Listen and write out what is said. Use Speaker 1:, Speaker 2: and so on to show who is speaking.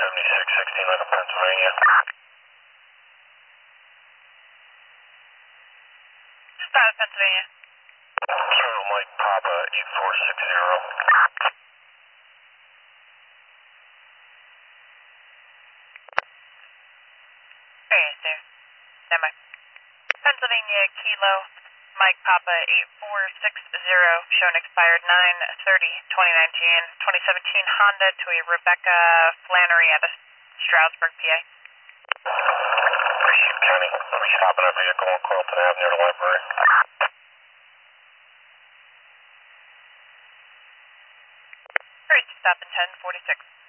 Speaker 1: 7616 Lincoln, Pennsylvania.
Speaker 2: Start of Pennsylvania.
Speaker 1: Zero Mike Papa 8460.
Speaker 2: There is there. Stand by. Pennsylvania Kilo Mike Papa 8460, shown expired 9/30/2019, 2017 Honda to a Rebecca Flannery out of Stroudsburg, PA.
Speaker 1: Kenny, I'm stopping a vehicle on Carlton Ave near the library.
Speaker 2: Hurry to stop in 1046.